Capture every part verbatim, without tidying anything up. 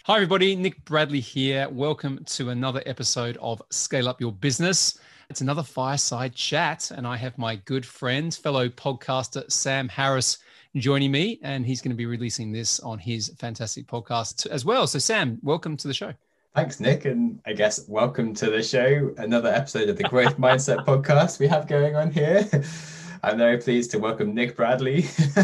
Hi, everybody. Nick Bradley here. Welcome to another episode of Scale Up Your Business. It's another fireside chat, and I have my good friend, fellow podcaster, Sam Harris, joining me, and he's going to be releasing this on his fantastic podcast as well. So, Sam, welcome to the show. Thanks, Nick. And I guess welcome to the show, another episode of the Growth Mindset podcast we have going on here. I'm very pleased to welcome Nick Bradley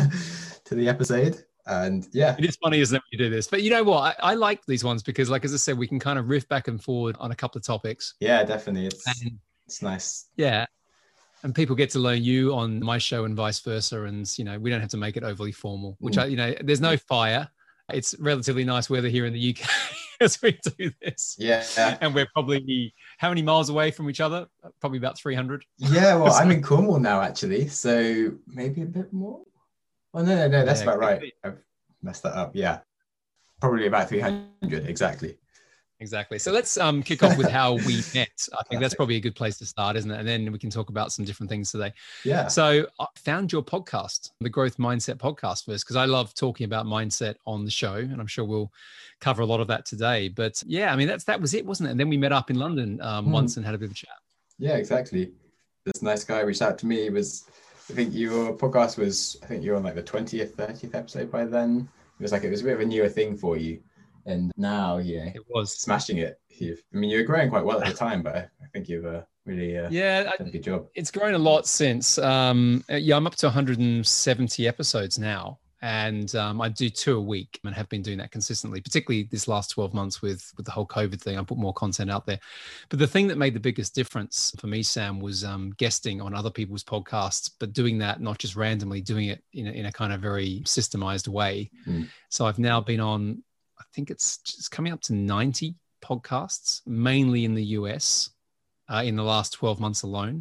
to the episode. And yeah, it is funny, isn't it, when you do this? But you know what? I, I like these ones because, like, as I said, we can kind of riff back and forward on a couple of topics. Yeah, definitely. It's and, it's nice. Yeah. And people get to learn you on my show and vice versa. And, you know, we don't have to make it overly formal, which, mm. I, you know, there's no fire. It's relatively nice weather here in the U K as we do this. Yeah. And we're probably, how many miles away from each other? Probably about three hundred. Yeah, well, I'm in Cornwall now, actually. So maybe a bit more. Oh, no, no, no, that's yeah, about right. Be. I've messed that up. Yeah. Probably about three hundred. Exactly. Exactly. So let's um, kick off with how we met. I think that's probably a good place to start, isn't it? And then we can talk about some different things today. Yeah. So I found your podcast, the Growth Mindset podcast first, because I love talking about mindset on the show. And I'm sure we'll cover a lot of that today. But yeah, I mean, that's that was it, wasn't it? And then we met up in London um, mm. once and had a bit of a chat. Yeah, exactly. This nice guy reached out to me. He was, I think your podcast was, I think you were on like the twentieth, thirtieth episode by then. It was like, it was a bit of a newer thing for you. And now, yeah, it was smashing it. You've, I mean, you were growing quite well at the time, but I, I think you've uh, really uh, yeah, done a good job. It's grown a lot since. Um, yeah, I'm up to one hundred seventy episodes now, and um, I do two a week and have been doing that consistently, particularly this last twelve months with, with the whole COVID thing. I put more content out there. But the thing that made the biggest difference for me, Sam, was um, guesting on other people's podcasts, but doing that not just randomly, doing it in a, in a kind of very systemized way. Mm. So I've now been on, I think it's just coming up to ninety podcasts, mainly in the U S, uh, in the last twelve months alone.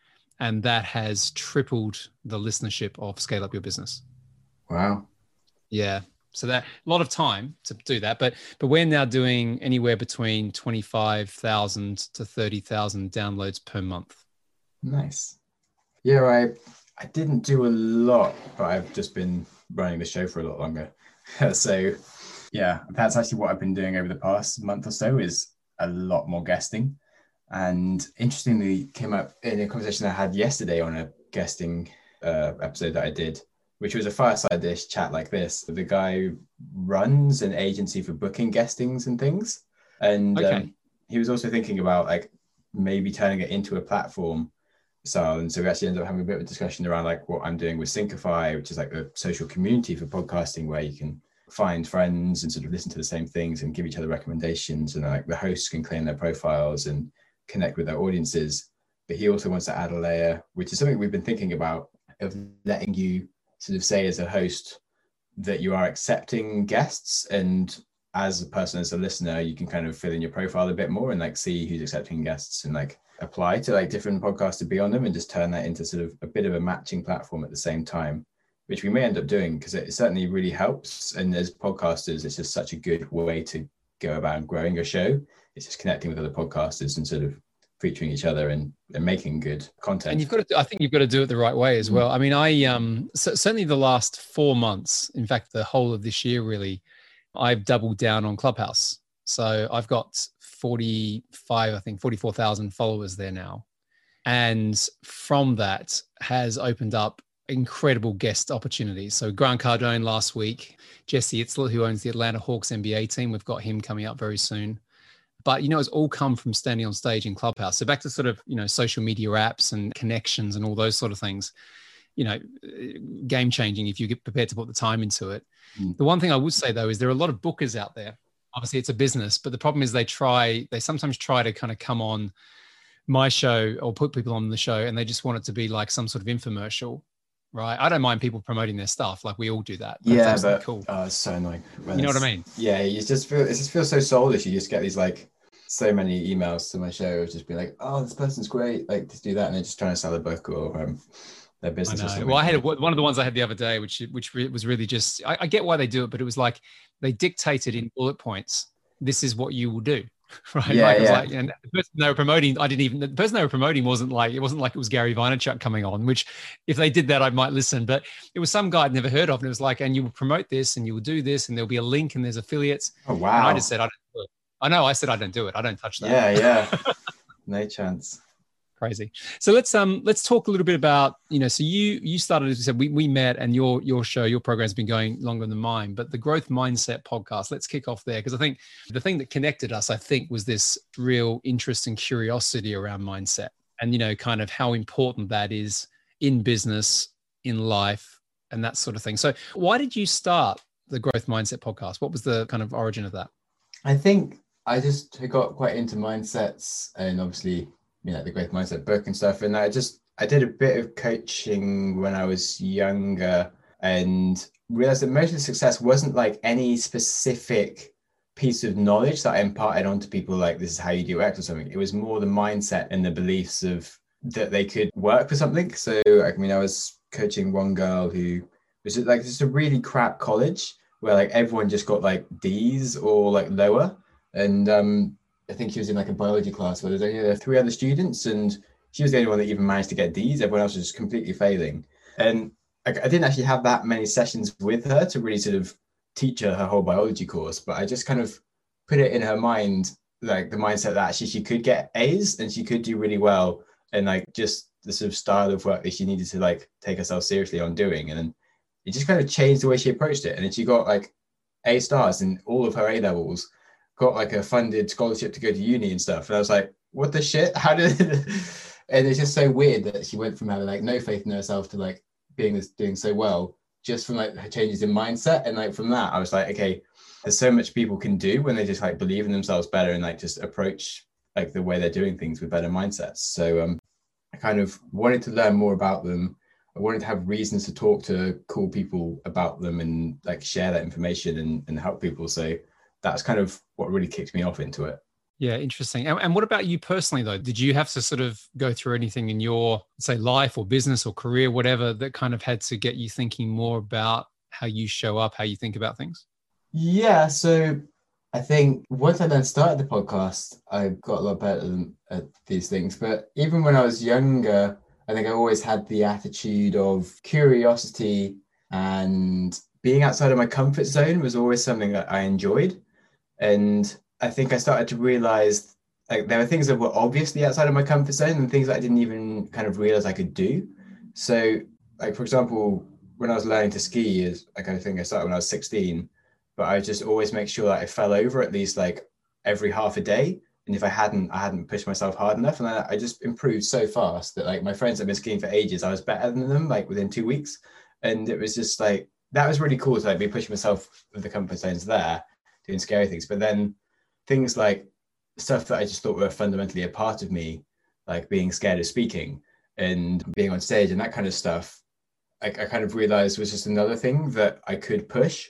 And that has tripled the listenership of Scale Up Your Business. Wow. Yeah. So that a lot of time to do that. But but we're now doing anywhere between twenty-five thousand to thirty thousand downloads per month. Nice. Yeah, I, I didn't do a lot, but I've just been running the show for a lot longer. So yeah, that's actually what I've been doing over the past month or so, is a lot more guesting. And interestingly, came up in a conversation I had yesterday on a guesting uh, episode that I did, which was a fireside-ish chat like this. The guy who runs an agency for booking guestings and things. And okay. um, he was also thinking about like maybe turning it into a platform. So, and so we actually ended up having a bit of a discussion around like what I'm doing with Syncify, which is like a social community for podcasting where you can find friends and sort of listen to the same things and give each other recommendations, and like the hosts can claim their profiles and connect with their audiences. But he also wants to add a layer, which is something we've been thinking about, of letting you sort of say as a host that you are accepting guests, and as a person, as a listener, you can kind of fill in your profile a bit more and like see who's accepting guests and like apply to like different podcasts to be on them, and just turn that into sort of a bit of a matching platform at the same time, which we may end up doing because it certainly really helps. And as podcasters, it's just such a good way to go about growing your show. It's just connecting with other podcasters and sort of featuring each other and, and making good content. And you've got to, I think you've got to do it the right way as well. I mean, I um so, certainly the last four months, in fact, the whole of this year, really, I've doubled down on Clubhouse. So I've got forty-five, I think forty-four thousand followers there now. And from that has opened up incredible guest opportunities. So Grant Cardone last week, Jesse Itzler, who owns the Atlanta Hawks N B A team, we've got him coming up very soon. But, you know, it's all come from standing on stage in Clubhouse. So back to sort of, you know, social media apps and connections and all those sort of things, you know, game changing if you get prepared to put the time into it. Mm. The one thing I would say, though, is there are a lot of bookers out there. Obviously, it's a business, but the problem is they try, they sometimes try to kind of come on my show or put people on the show and they just want it to be like some sort of infomercial. Right. I don't mind people promoting their stuff. Like we all do that. That's yeah, but cool. Oh, it's so annoying. When you know what I mean? Yeah. You just feel, it just feels so soulish. You just get these like so many emails to my show just be like, oh, this person's great. Like just do that. And they're just trying to sell a book or um, their business. I or know. something. Well, I had one of the ones I had the other day, which, which was really just, I, I get why they do it, but it was like, they dictated in bullet points, this is what you will do. right? Yeah, Like it was yeah. like, and the person they were promoting, I didn't even, the person they were promoting wasn't like, it wasn't like it was Gary Vaynerchuk coming on, which if they did that, I might listen, but it was some guy I'd never heard of. And it was like, and you will promote this and you will do this and there'll be a link and there's affiliates. Oh, And I just wow. said, I don't do it. I know. I said, I don't do it. I don't touch that. Yeah, yeah. No chance. Crazy. So let's um let's talk a little bit about, you know, so you you started, as we said, we we met, and your your show, your program's been going longer than mine, but the Growth Mindset podcast, let's kick off there, because I think the thing that connected us, I think, was this real interest and curiosity around mindset, and, you know, kind of how important that is in business, in life, and that sort of thing. So why did you start the Growth Mindset podcast? What was the kind of origin of that? I think I just got quite into mindsets, and obviously, you know, the Growth Mindset book and stuff. And I just, I did a bit of coaching when I was younger and realized that most of the success wasn't like any specific piece of knowledge that I imparted onto people, like this is how you do X or something. It was more the mindset and the beliefs of that they could work for something. So, I mean, I was coaching one girl who was like, just a really crap college where like everyone just got like D's or like lower. And, um, I think she was in like a biology class where there's only three other students, and she was the only one that even managed to get D's. Everyone else was just completely failing. And I, I didn't actually have that many sessions with her to really sort of teach her her whole biology course, but I just kind of put it in her mind, like the mindset that actually she could get A's and she could do really well, and like just the sort of style of work that she needed to like take herself seriously on doing. And then it just kind of changed the way she approached it. And then she got like A stars in all of her A levels, got like a funded scholarship to go to uni and stuff. And I was like, what the shit? How did it? And it's just so weird that she went from having like no faith in herself to like being this, doing so well, just from like her changes in mindset. And like from that, I was like, okay, there's so much people can do when they just like believe in themselves better and like just approach like the way they're doing things with better mindsets. So um, I kind of wanted to learn more about them. I wanted to have reasons to talk to cool people about them and like share that information and, and help people. So that's kind of what really kicked me off into it. Yeah, interesting. And, and what about you personally, though? Did you have to sort of go through anything in your, say, life or business or career, whatever, that kind of had to get you thinking more about how you show up, how you think about things? Yeah, so I think once I then started the podcast, I got a lot better at these things. But even when I was younger, I think I always had the attitude of curiosity, and being outside of my comfort zone was always something that I enjoyed. And I think I started to realize like there were things that were obviously outside of my comfort zone and things that I didn't even kind of realize I could do. So like, for example, when I was learning to ski, is I kind of think I started when I was sixteen, but I just always make sure that I fell over at least like every half a day. And if I hadn't, I hadn't pushed myself hard enough. And I, I just improved so fast that like my friends that have been skiing for ages, I was better than them like within two weeks. And it was just like, that was really cool to like be pushing myself with the comfort zones there, doing scary things. But then things like stuff that I just thought were fundamentally a part of me, like being scared of speaking and being on stage and that kind of stuff, I, I kind of realized was just another thing that I could push,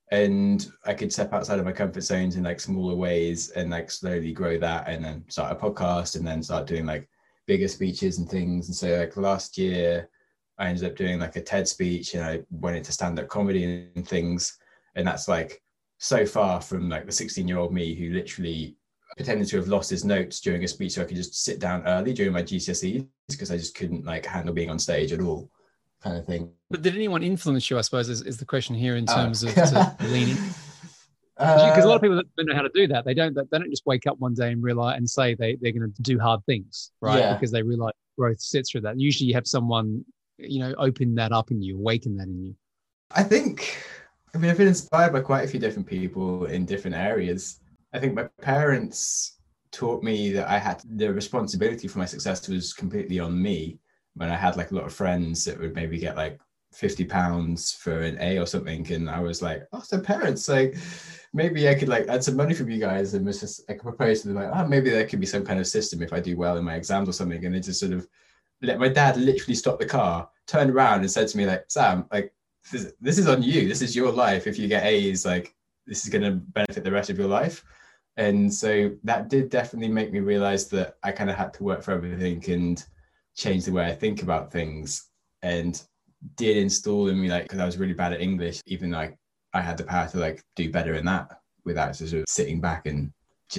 and I could step outside of my comfort zones in like smaller ways and like slowly grow that, and then start a podcast and then start doing like bigger speeches and things. And so like last year I ended up doing like a TED speech, and I went into stand-up comedy and things. And that's like so far from like the sixteen year old me who literally pretended to have lost his notes during a speech so I could just sit down early during my G C S Es because I just couldn't like handle being on stage at all, kind of thing. But did anyone influence you, I suppose, is, is the question here in terms uh, of to lean in? Because uh, a lot of people don't know how to do that. They don't. They don't just wake up one day and realize and say they they're going to do hard things, right? Yeah. Because they realize growth sits through that. Usually, you have someone, you know, open that up in you, awaken that in you. I think. I mean, I've been inspired by quite a few different people in different areas. I think my parents taught me that I had the responsibility for my success was completely on me. When I had like a lot of friends that would maybe get like fifty pounds for an A or something, and I was like, oh, so parents, like maybe I could like add some money from you guys, and was just I could propose to them like, oh, maybe there could be some kind of system if I do well in my exams or something. And they just sort of let my dad literally stop the car, turned around and said to me like, Sam, like this, this is on you, this is your life. If you get A's, like this is going to benefit the rest of your life. And so that did definitely make me realize that I kind of had to work for everything and change the way I think about things, and did install in me, like, because I was really bad at English, even like I had the power to like do better in that without sort of sitting back and just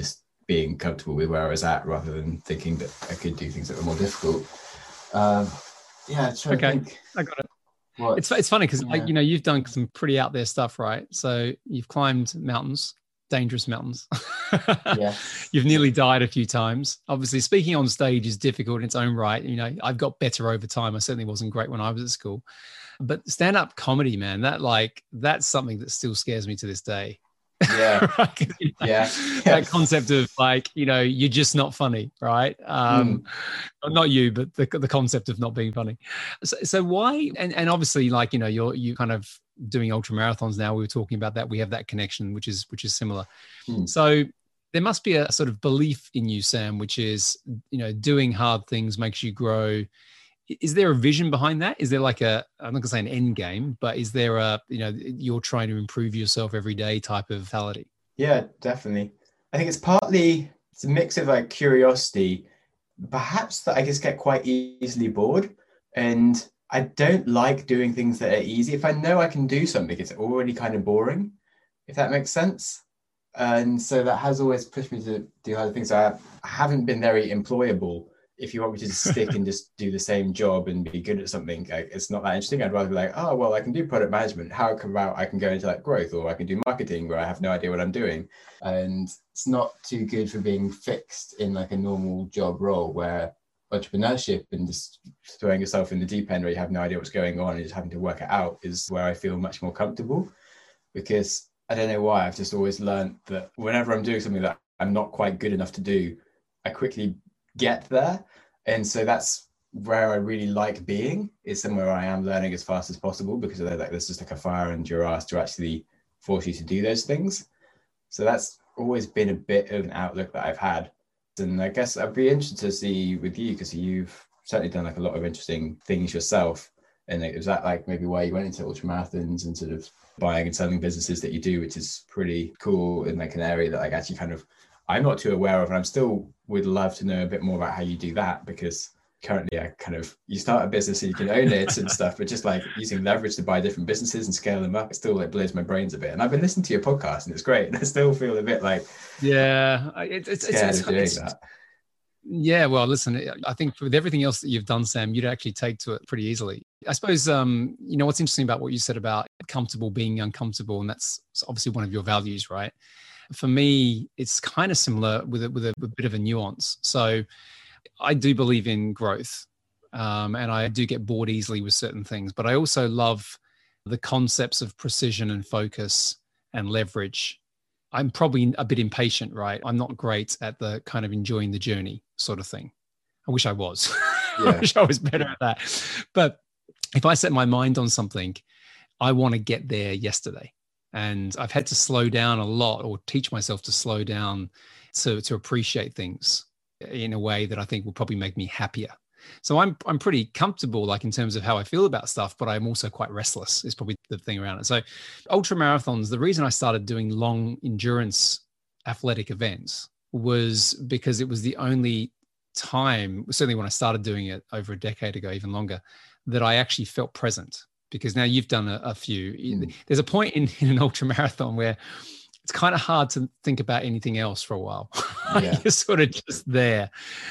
being comfortable with where I was at rather than thinking that I could do things that were more difficult. Um, yeah, trying Okay, to think. I got it. What, It's it's funny because yeah. you know you've done some pretty out there stuff, right? So you've climbed mountains, dangerous mountains. Yeah. You've nearly died a few times. Obviously, speaking on stage is difficult in its own right. You know, I've got better over time. I certainly wasn't great when I was at school, but stand-up comedy, man, that like that's something that still scares me to this day. Yeah. Right? You know, Yeah. that concept of like, you know, you're just not funny, right? Um, Mm. Not you, but the the concept of not being funny. So, so why? And and obviously, like, you know, you're you kind of doing ultra marathons now. We were talking about that. We have that connection, which is which is similar. Mm. So there must be a sort of belief in you, Sam, which is, you know, doing hard things makes you grow. Is there a vision behind that? Is there like a, I'm not gonna say an end game, but is there a, you know, you're trying to improve yourself every day type of mentality? Yeah, definitely. I think it's partly, it's a mix of like curiosity, perhaps that I just get quite easily bored. And I don't like doing things that are easy. If I know I can do something, it's already kind of boring, if that makes sense. And so that has always pushed me to do other things. I haven't been very employable. If you want me to just stick and just do the same job and be good at something, like, it's not that interesting. I'd rather be like, oh, well, I can do product management. How about I can go into like growth, or I can do marketing where I have no idea what I'm doing. And it's not too good for being fixed in like a normal job role where entrepreneurship and just throwing yourself in the deep end where you have no idea what's going on and just having to work it out is where I feel much more comfortable. Because I don't know why, I've just always learned that whenever I'm doing something that I'm not quite good enough to do, I quickly get there. And so that's where I really like being, is somewhere I am learning as fast as possible, because like, there's just like a fire under your ass to actually force you to do those things. So that's always been a bit of an outlook that I've had. And I guess I'd be interested to see with you, because you've certainly done like a lot of interesting things yourself. And is that like maybe why you went into ultra marathons and sort of buying and selling businesses that you do, which is pretty cool in like an area that like actually kind of I'm not too aware of, and I'm still would love to know a bit more about how you do that, because currently I kind of, you start a business and you can own it and stuff, but just like using leverage to buy different businesses and scale them up, it still like blows my brains a bit. And I've been listening to your podcast and it's great. And I still feel a bit like, yeah, it, it's, scared it's, of doing it's, that. Yeah, well, listen, I think with everything else that you've done, Sam, you'd actually take to it pretty easily. I suppose, um, you know, what's interesting about what you said about comfortable being uncomfortable, and that's obviously one of your values, right? For me, it's kind of similar with a, with a, a bit of a nuance. So I do believe in growth, um, and I do get bored easily with certain things, but I also love the concepts of precision and focus and leverage. I'm probably a bit impatient, right? I'm not great at the kind of enjoying the journey sort of thing. I wish I was. Yeah. I wish I was better at that. But if I set my mind on something, I want to get there yesterday. And I've had to slow down a lot, or teach myself to slow down to, to appreciate things in a way that I think will probably make me happier. So I'm I'm pretty comfortable, like in terms of how I feel about stuff, but I'm also quite restless is probably the thing around it. So ultra marathons, the reason I started doing long endurance athletic events was because it was the only time, certainly when I started doing it over a decade ago, even longer, that I actually felt present. Because now you've done a, a few. Mm. There's a point in, in an ultra marathon where it's kind of hard to think about anything else for a while. Yeah. You're sort of just there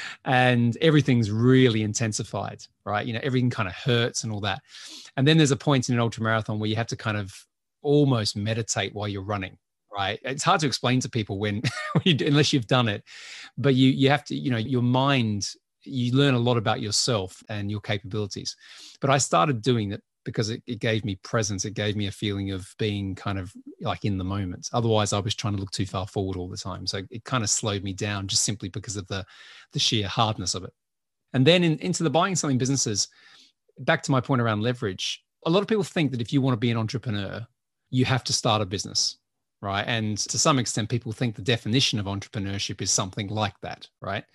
and everything's really intensified, right? You know, everything kind of hurts and all that. And then there's a point in an ultra marathon where you have to kind of almost meditate while you're running, right? It's hard to explain to people when, when you, unless you've done it, but you, you have to, you know, your mind, you learn a lot about yourself and your capabilities. But I started doing it because it, it gave me presence. It gave me a feeling of being kind of like in the moment. Otherwise, I was trying to look too far forward all the time. So it kind of slowed me down just simply because of the, the sheer hardness of it. And then in, into the buying and selling businesses, back to my point around leverage, a lot of people think that if you want to be an entrepreneur, you have to start a business, right? And to some extent, people think the definition of entrepreneurship is something like that, right?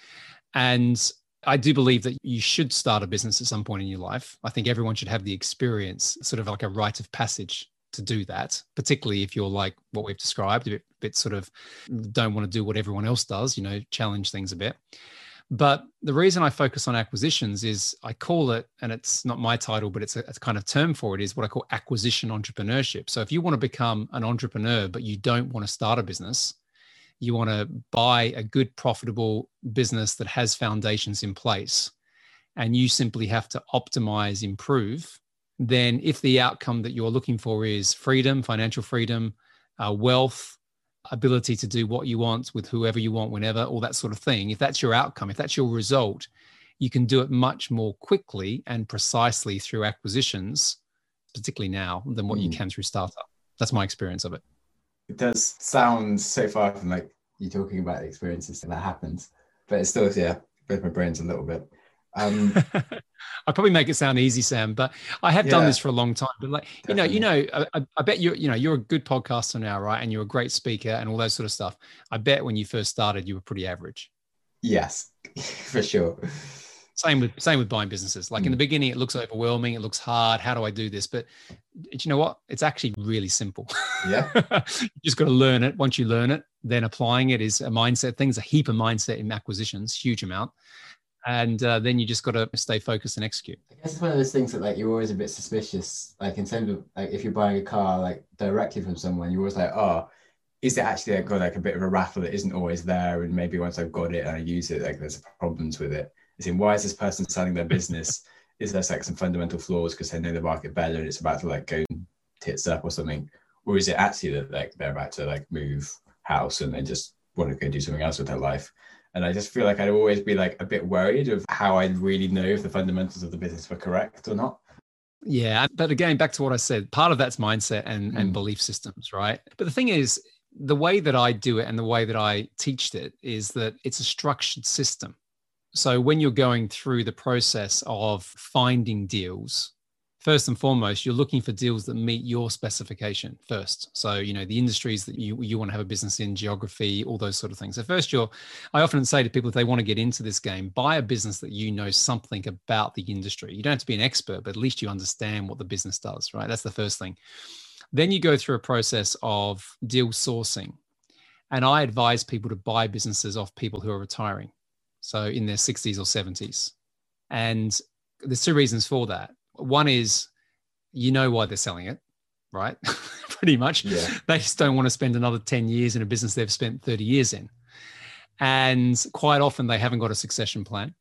And I do believe that you should start a business at some point in your life. I think everyone should have the experience, sort of like a rite of passage to do that, particularly if you're like what we've described, a bit, bit sort of don't want to do what everyone else does, you know, challenge things a bit. But the reason I focus on acquisitions is I call it, and it's not my title, but it's a, it's a kind of term for it, is what I call acquisition entrepreneurship. So if you want to become an entrepreneur, but you don't want to start a business, You want to buy a good, profitable business that has foundations in place, and you simply have to optimize, improve. Then if the outcome that you're looking for is freedom, financial freedom, uh, wealth, ability to do what you want with whoever you want, whenever, all that sort of thing, if that's your outcome, if that's your result, you can do it much more quickly and precisely through acquisitions, particularly now, than what mm. you can through startup. That's my experience of it. It does sound so far from like you talking about the experiences that happens, but it's still, yeah, both my brains a little bit. Um, I probably make it sound easy, Sam, but I have yeah, done this for a long time. But like, definitely. you know, you know, I, I bet you, you know, you're a good podcaster now, right? And you're a great speaker and all that sort of stuff. I bet when you first started, you were pretty average. Yes, for sure. Same with same with buying businesses. Like mm. in the beginning, it looks overwhelming. It looks hard. How do I do this? But you know what? It's actually really simple. Yeah. You just got to learn it. Once you learn it, then applying it is a mindset thing. There's a heap of mindset in acquisitions, huge amount. And uh, then you just got to stay focused and execute. I guess it's one of those things that like you're always a bit suspicious. Like in terms of like if you're buying a car like directly from someone, you're always like, oh, is it actually like, got like a bit of a rattle that isn't always there? And maybe once I've got it and I use it, like there's problems with it. As in, why is this person selling their business? Is there like some fundamental flaws because they know the market better and it's about to like go tits up or something? Or is it actually that like they're about to like move house and they just want to go do something else with their life? And I just feel like I'd always be like a bit worried of how I'd really know if the fundamentals of the business were correct or not. Yeah. But again, back to what I said, part of that's mindset and, mm. and belief systems, right? But the thing is, the way that I do it and the way that I teach it is that it's a structured system. So when you're going through the process of finding deals, first and foremost, you're looking for deals that meet your specification first. So, you know, the industries that you, you want to have a business in, geography, all those sort of things. So first, you're, I often say to people, if they want to get into this game, buy a business that you know something about the industry. You don't have to be an expert, but at least you understand what the business does, right? That's the first thing. Then you go through a process of deal sourcing. And I advise people to buy businesses off people who are retiring. So in their sixties or seventies. And there's two reasons for that. One is, you know why they're selling it, right? Pretty much. Yeah. They just don't want to spend another ten years in a business they've spent thirty years in. And quite often they haven't got a succession plan.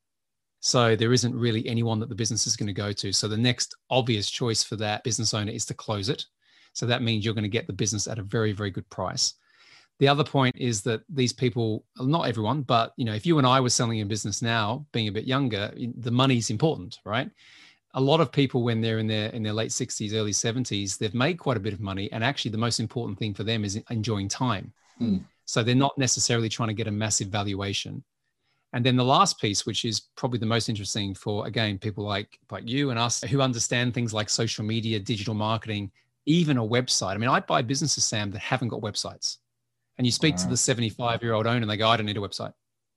So there isn't really anyone that the business is going to go to. So the next obvious choice for that business owner is to close it. So that means you're going to get the business at a very, very good price. The other point is that these people, not everyone, but you know, if you and I were selling a business now, being a bit younger, the money's important, right? A lot of people, when they're in their in their late sixties, early seventies, they've made quite a bit of money, and actually, the most important thing for them is enjoying time. Mm. So they're not necessarily trying to get a massive valuation. And then the last piece, which is probably the most interesting for, again, people like like you and us who understand things like social media, digital marketing, even a website. I mean, I buy businesses, Sam, that haven't got websites. And you speak wow. to the seventy-five-year-old owner and they go, I don't need a website.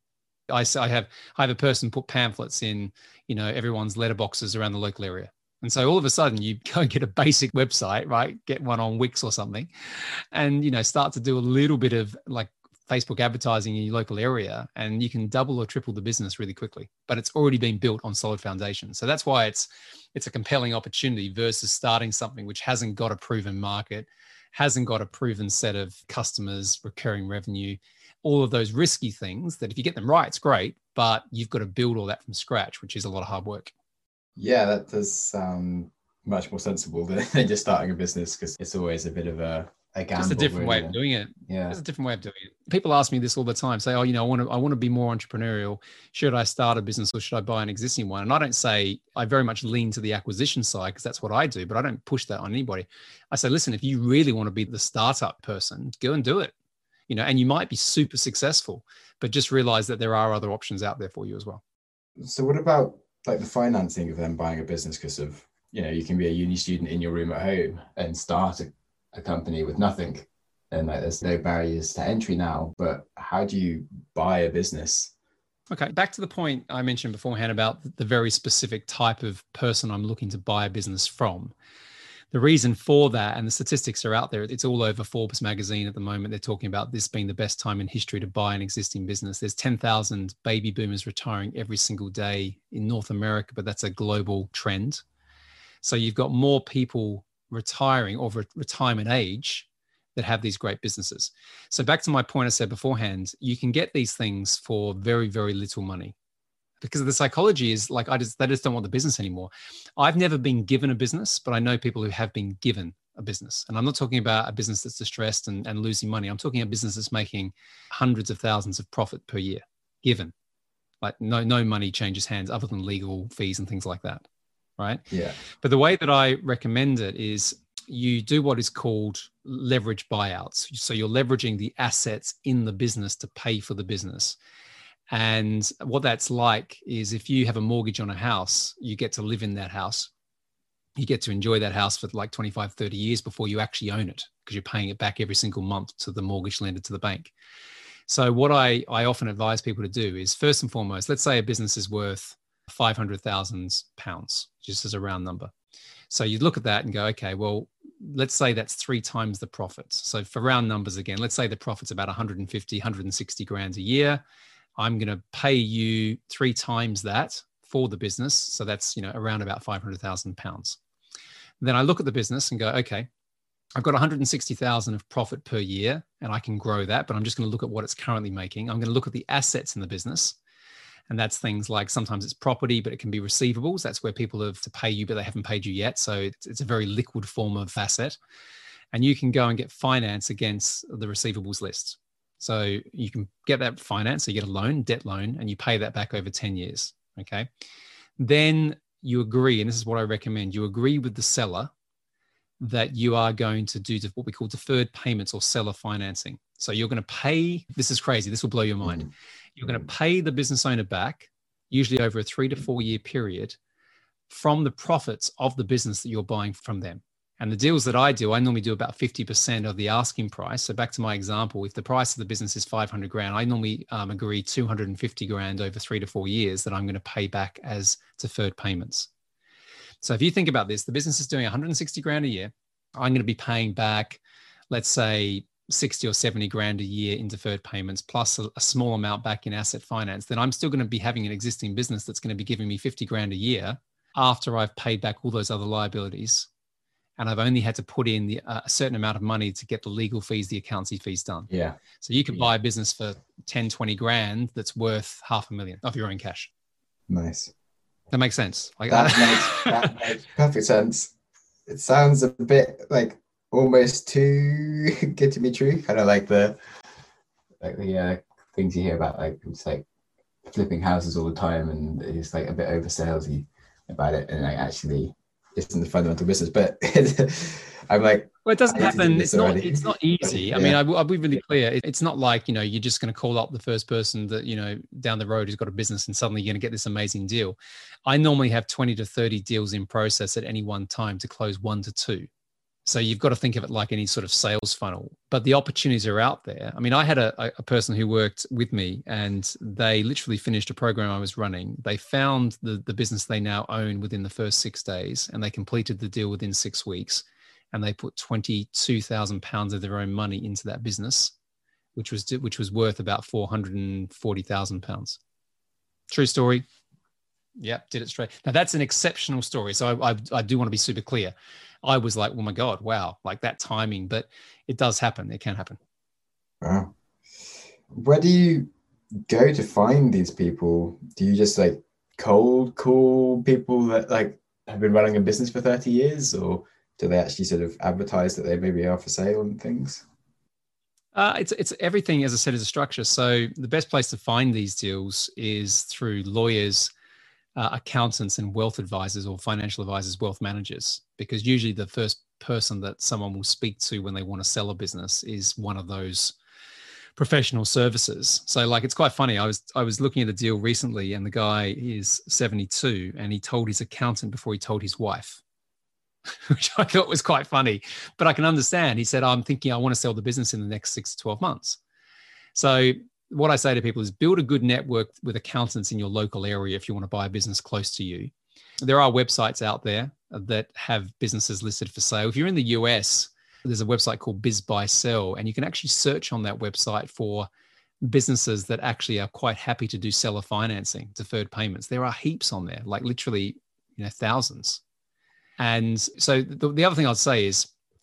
I, I have I have a person put pamphlets in, you know, everyone's letterboxes around the local area. And so all of a sudden you go get a basic website, right? Get one on Wix or something and, you know, start to do a little bit of like Facebook advertising in your local area and you can double or triple the business really quickly, but it's already been built on solid foundation. So that's why it's it's a compelling opportunity versus starting something which hasn't got a proven market, hasn't got a proven set of customers, recurring revenue, all of those risky things that if you get them right, it's great, but you've got to build all that from scratch, which is a lot of hard work. Yeah, that does sound much more sensible than just starting a business because it's always a bit of a, a gamble. Just a different really. way of doing it. Yeah. It's a different way of doing it. People ask me this all the time, say, oh, you know, I want to, I want to be more entrepreneurial. Should I start a business or should I buy an existing one? And I don't say, I very much lean to the acquisition side because that's what I do, but I don't push that on anybody. I say, listen, if you really want to be the startup person, go and do it. You know, and you might be super successful, but just realize that there are other options out there for you as well. So what about like the financing of them buying a business? Because of, you know, you can be a uni student in your room at home and start a, a company with nothing. And like there's no barriers to entry now, but how do you buy a business? Okay, back to the point I mentioned beforehand about the very specific type of person I'm looking to buy a business from. The reason for that, and the statistics are out there, it's all over Forbes magazine at the moment. They're talking about this being the best time in history to buy an existing business. There's ten thousand baby boomers retiring every single day in North America, but that's a global trend. So you've got more people retiring or re- retirement age that have these great businesses. So back to my point I said beforehand, you can get these things for very, very little money. Because the psychology is like, I just, they just don't want the business anymore. I've never been given a business, but I know people who have been given a business. And I'm not talking about a business that's distressed and, and losing money. I'm talking about a business that's making hundreds of thousands of profit per year, given. Like no, no money changes hands other than legal fees and things like that, right? Yeah. But the way that I recommend it is you do what is called leverage buyouts. So you're leveraging the assets in the business to pay for the business. And what that's like is if you have a mortgage on a house, you get to live in that house. You get to enjoy that house for like twenty-five, thirty years before you actually own it, because you're paying it back every single month to the mortgage lender, to the bank. So what I, I often advise people to do is, first and foremost, let's say a business is worth five hundred thousand pounds, just as a round number. So you look at that and go, okay, well, let's say that's three times the profits. So for round numbers again, let's say the profit's about one hundred fifty, one hundred sixty grand a year. I'm going to pay you three times that for the business. So that's, you know, around about five hundred thousand pounds. Then I look at the business and go, okay, I've got one hundred sixty thousand of profit per year and I can grow that, but I'm just going to look at what it's currently making. I'm going to look at the assets in the business. And that's things like, sometimes it's property, but it can be receivables. That's where people have to pay you, but they haven't paid you yet. So it's, it's a very liquid form of asset. And you can go and get finance against the receivables list. So you can get that finance, so you get a loan, debt loan, and you pay that back over ten years, okay? Then you agree, and this is what I recommend, you agree with the seller that you are going to do what we call deferred payments or seller financing. So you're going to pay, this is crazy, this will blow your mind. Mm-hmm. You're going to pay the business owner back, usually over a three to four year period, from the profits of the business that you're buying from them. And the deals that I do, I normally do about fifty percent of the asking price. So back to my example, if the price of the business is five hundred grand, I normally um, agree two hundred fifty grand over three to four years that I'm going to pay back as deferred payments. So if you think about this, the business is doing one hundred sixty grand a year. I'm going to be paying back, let's say sixty or seventy grand a year in deferred payments, plus a, a small amount back in asset finance. Then I'm still going to be having an existing business that's going to be giving me fifty grand a year after I've paid back all those other liabilities. And I've only had to put in the, uh, a certain amount of money to get the legal fees, the accountancy fees done. Yeah. So you can yeah. buy a business for ten, twenty grand that's worth half a million of your own cash. Nice. That makes sense. Like that, makes, that makes perfect sense. It sounds a bit like almost too good to be true. Kind of like the like the uh, things you hear about, like it's like flipping houses all the time, and it's like a bit over salesy about it, and like actually isn't the fundamental business. But I'm like, well, it doesn't happen. It's not. It's not easy. yeah. I mean, I, I'll be really clear. It's not like, you know, you're just going to call up the first person that, you know, down the road who's got a business and suddenly you're going to get this amazing deal. I normally have twenty to thirty deals in process at any one time to close one to two. So you've got to think of it like any sort of sales funnel, but the opportunities are out there. I mean, I had a, a person who worked with me and they literally finished a program I was running. They found the, the business they now own within the first six days and they completed the deal within six weeks. And they put twenty-two thousand pounds of their own money into that business, which was, which was worth about four hundred forty thousand pounds. True story. Yeah, did it straight. Now that's an exceptional story. So I, I, I do want to be super clear. I was like, oh my God, wow, like that timing, but it does happen. It can happen. Wow. Where do you go to find these people? Do you just like cold call people that like have been running a business for thirty years, or do they actually sort of advertise that they maybe are for sale and things? Uh, it's it's everything, as I said, is a structure. So the best place to find these deals is through lawyers, uh, accountants, and wealth advisors or financial advisors, wealth managers, because usually the first person that someone will speak to when they want to sell a business is one of those professional services. So like, it's quite funny. I was I was looking at a deal recently, and the guy is seventy-two, and he told his accountant before he told his wife, which I thought was quite funny, but I can understand. He said, I'm thinking I want to sell the business in the next six to twelve months. So what I say to people is build a good network with accountants in your local area if you want to buy a business close to you. There are websites out there that have businesses listed for sale. If you're in the U S, there's a website called Biz Buy Sell, and you can actually search on that website for businesses that actually are quite happy to do seller financing, deferred payments. There are heaps on there, like literally, you know, thousands. And so the, the other thing I'd say is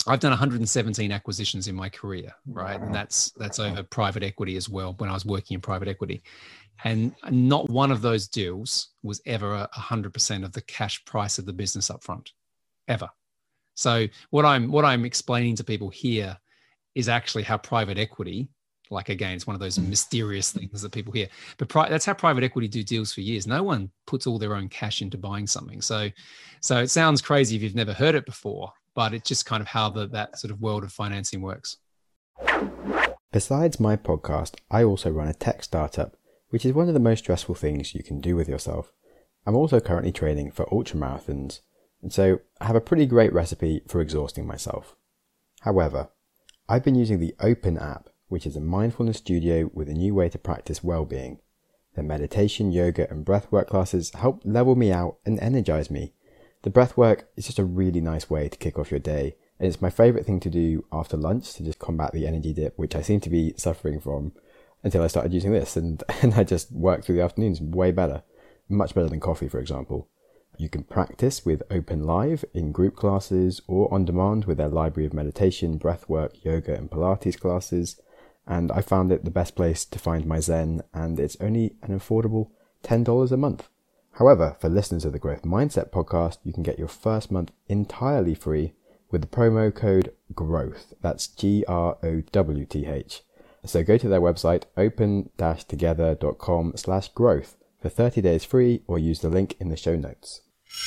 I've done one hundred seventeen acquisitions in my career, right? And that's that's over private equity as well, when I was working in private equity. And not one of those deals was ever a one hundred percent of the cash price of the business up front, ever. So what I'm what I'm explaining to people here is actually how private equity, like, again, it's one of those mysterious things that people hear, but pri- that's how private equity do deals for years. No one puts all their own cash into buying something. So, so it sounds crazy if you've never heard it before, but it's just kind of how the, that sort of world of financing works. Besides my podcast, I also run a tech startup, which is one of the most stressful things you can do with yourself. I'm also currently training for ultramarathons, and so I have a pretty great recipe for exhausting myself. However, I've been using the Open app, which is a mindfulness studio with a new way to practice well-being. Their meditation, yoga and breathwork classes help level me out and energize me. The breathwork is just a really nice way to kick off your day, and it's my favorite thing to do after lunch to just combat the energy dip, which I seem to be suffering from until I started using this, and, and I just work through the afternoons way better. Much better than coffee, for example. You can practice with Open Live in group classes or on demand with their library of meditation, breathwork, yoga and Pilates classes. And I found it the best place to find my Zen, and it's only an affordable ten dollars a month. However, for listeners of the Growth Mindset podcast, you can get your first month entirely free with the promo code GROWTH. That's G R O W T H. So go to their website, open dash together dot com slash growth for thirty days free, or use the link in the show notes.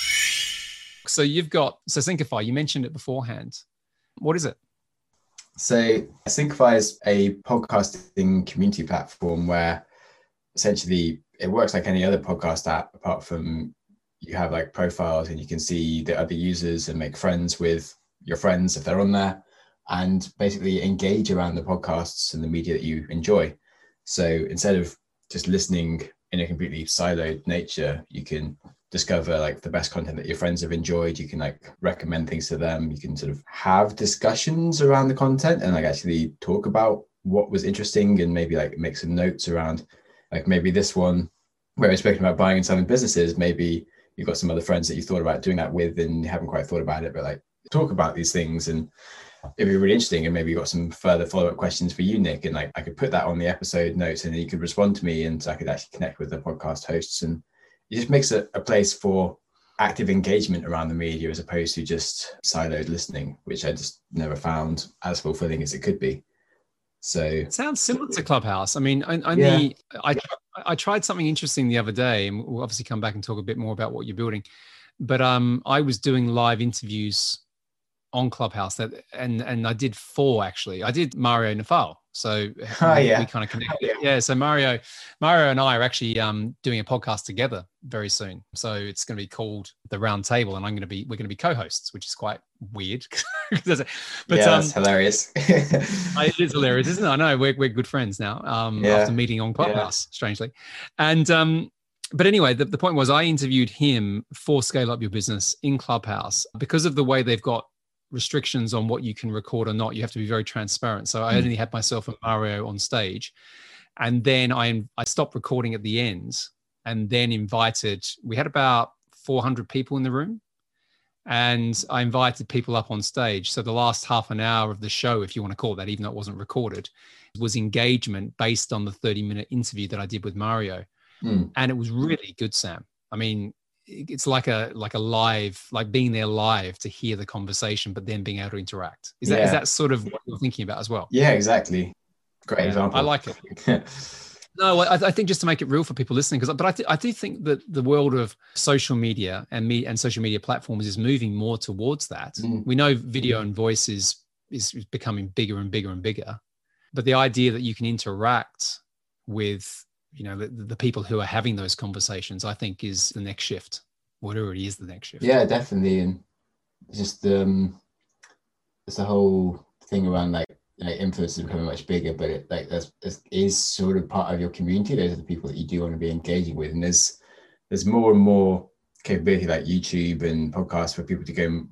So you've got, so Syncify, you mentioned it beforehand. What is it? So Syncify is a podcasting community platform where essentially it works like any other podcast app, apart from you have like profiles and you can see the other users and make friends with your friends if they're on there, and basically engage around the podcasts and the media that you enjoy. So instead of just listening in a completely siloed nature, you can discover like the best content that your friends have enjoyed. You can like recommend things to them. You can sort of have discussions around the content and like actually talk about what was interesting, and maybe like make some notes around like maybe this one where we're speaking about buying and selling businesses. Maybe you've got some other friends that you thought about doing that with and you haven't quite thought about it, but like talk about these things, and it'd be really interesting. And maybe you got some further follow-up questions for you, Nick, and like I could put that on the episode notes and then you could respond to me, and so I could actually connect with the podcast hosts. And it just makes it a place for active engagement around the media as opposed to just siloed listening, which I just never found as fulfilling as it could be. So it sounds similar to Clubhouse. I mean, only yeah. I I tried something interesting the other day, and we'll obviously come back and talk a bit more about what you're building. But um, I was doing live interviews on Clubhouse, that and and I did four actually. I did Mario Nafal, so oh, we, yeah. we kind of connected. Yeah. yeah, so Mario, Mario and I are actually um, doing a podcast together very soon. So it's going to be called The Round Table, and I'm going to be we're going to be co-hosts, which is quite weird. but yeah, um, that's hilarious. It is hilarious, isn't it? I know we're we're good friends now. Um, yeah. After meeting on Clubhouse, yeah. strangely, and um. But anyway, the, the point was I interviewed him for Scale Up Your Business in Clubhouse. Because of the way they've got restrictions on what you can record or not, you have to be very transparent. So I only had myself and Mario on stage. And then I, I stopped recording at the end, and then invited, we had about four hundred people in the room. And I invited people up on stage. So the last half an hour of the show, if you want to call it that, even though it wasn't recorded, was engagement based on the thirty minute interview that I did with Mario. Mm. And it was really good, Sam. I mean, it's like a like a live, like being there live to hear the conversation, but then being able to interact. Is that yeah. is that sort of what you're thinking about as well? Yeah, exactly. Great yeah, example. I like it. No, I, I think just to make it real for people listening, because but I, th- I do think that the world of social media and me and social media platforms is moving more towards that. Mm. We know video and voice is is becoming bigger and bigger and bigger, but the idea that you can interact with, you know, the, the people who are having those conversations, I think is the next shift. Whatever it is, the next shift. Yeah, definitely. And just um, it's the whole thing around like, like influencers becoming much bigger, but it like that's it is sort of part of your community. Those are the people that you do want to be engaging with, and there's there's more and more capability like YouTube and podcasts for people to go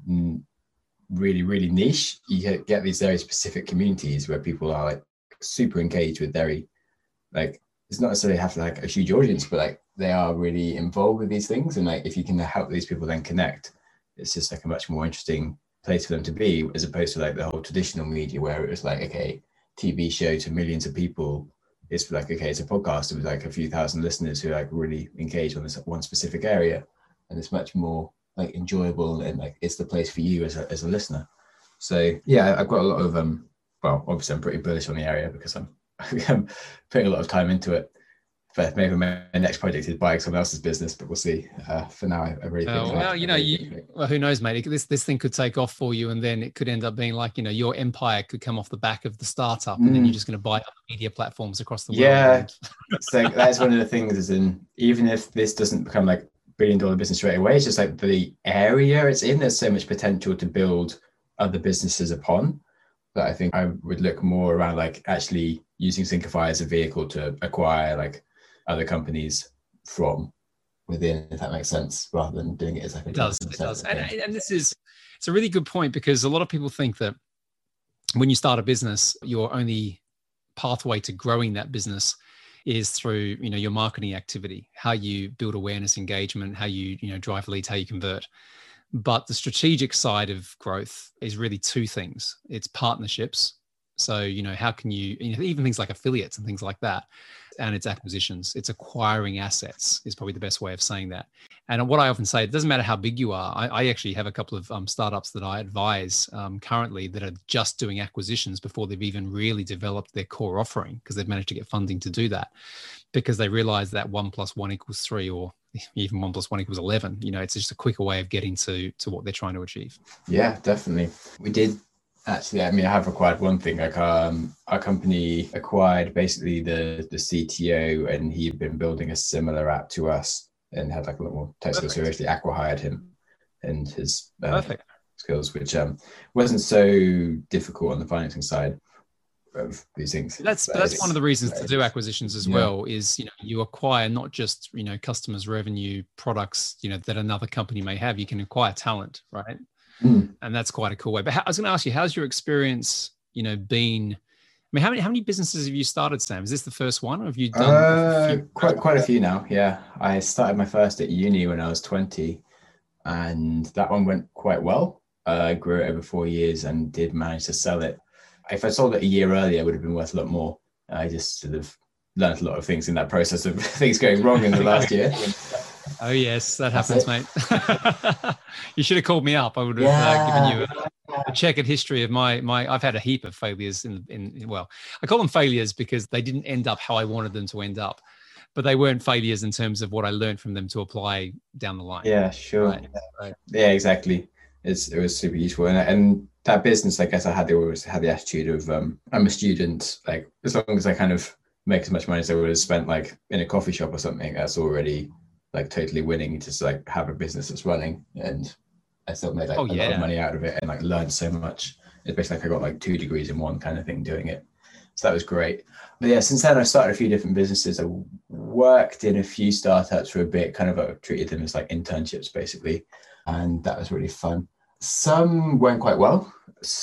really really niche. You get these very specific communities where people are like super engaged with very like. It's not necessarily have to like a huge audience, but like they are really involved with these things. And like, if you can help these people then connect, it's just like a much more interesting place for them to be, as opposed to like the whole traditional media where it was like, okay, T V show to millions of people. It's like, okay, it's a podcast with like a few thousand listeners who like really engage on this one specific area, and it's much more like enjoyable, and like it's the place for you as a, as a listener. So yeah, I've got a lot of um well, obviously I'm pretty bullish on the area because I'm I'm putting a lot of time into it. But maybe my next project is buying someone else's business, but we'll see. Uh, for now, I, I really think. Oh, well, you know, you, well, who knows, mate? This this thing could take off for you, and then it could end up being like, you know, your empire could come off the back of the startup, and mm. then you're just going to buy other media platforms across the world. Yeah, so that's one of the things. Is in even if this doesn't become like billion dollar business straight away, it's just like the area it's in. There's so much potential to build other businesses upon. That I think I would look more around like actually using Syncify as a vehicle to acquire like other companies from within, if that makes sense, rather than doing it as like a it does it does and, and this is it's a really good point, because a lot of people think that when you start a business, your only pathway to growing that business is through, you know, your marketing activity, how you build awareness, engagement, how you, you know, drive leads, how you convert. But the strategic side of growth is really two things. It's partnerships. So, you know, how can you, you know, even things like affiliates and things like that, and it's acquisitions, it's acquiring assets is probably the best way of saying that. And what I often say, it doesn't matter how big you are. I, I actually have a couple of um, startups that I advise um, currently that are just doing acquisitions before they've even really developed their core offering, because they've managed to get funding to do that, because they realize that one plus one equals three, or even one plus one equals eleven. You know, it's just a quicker way of getting to, to what they're trying to achieve. Yeah, definitely. We did. Actually, I mean, I have acquired one thing. Like, um, our company acquired basically the the C T O, and he'd been building a similar app to us, and had like a lot more tech skills. So we actually acqui-hired him and his uh, skills, which um wasn't so difficult on the financing side of these things. That's but that's one of the reasons to do acquisitions as yeah. well. Is, you know, you acquire not just, you know, customers, revenue, products, you know, that another company may have. You can acquire talent, right? Mm. And that's quite a cool way. But how, I was going to ask you, how's your experience, you know, been? I mean, how many how many businesses have you started, Sam? Is this the first one, or have you done uh, a few? quite quite a few now? Yeah, I started my first at uni when I was twenty, and that one went quite well. Uh, I grew it over four years and did manage to sell it. If I sold it a year earlier, it would have been worth a lot more. I just sort of learned a lot of things in that process of things going wrong in the last year. Oh yes, that happens, mate. You should have called me up. I would have yeah. uh, given you a, a checkered history of my my. I've had a heap of failures in in well, I call them failures because they didn't end up how I wanted them to end up, but they weren't failures in terms of what I learned from them to apply down the line. Yeah, sure. Right. Right. Yeah, exactly. It's it was super useful, and and that business, I guess, I had the always had the attitude of um, I'm a student. Like, as long as I kind of make as much money as I would have spent like in a coffee shop or something, that's already like totally winning. To like have a business that's running, and I still made like oh, a yeah. lot of money out of it, and like learned so much. It's basically like I got like two degrees in one kind of thing doing it. So that was great. But yeah, since then I started a few different businesses. I worked in a few startups for a bit, kind of uh, treated them as like internships basically, and that was really fun. Some went quite well.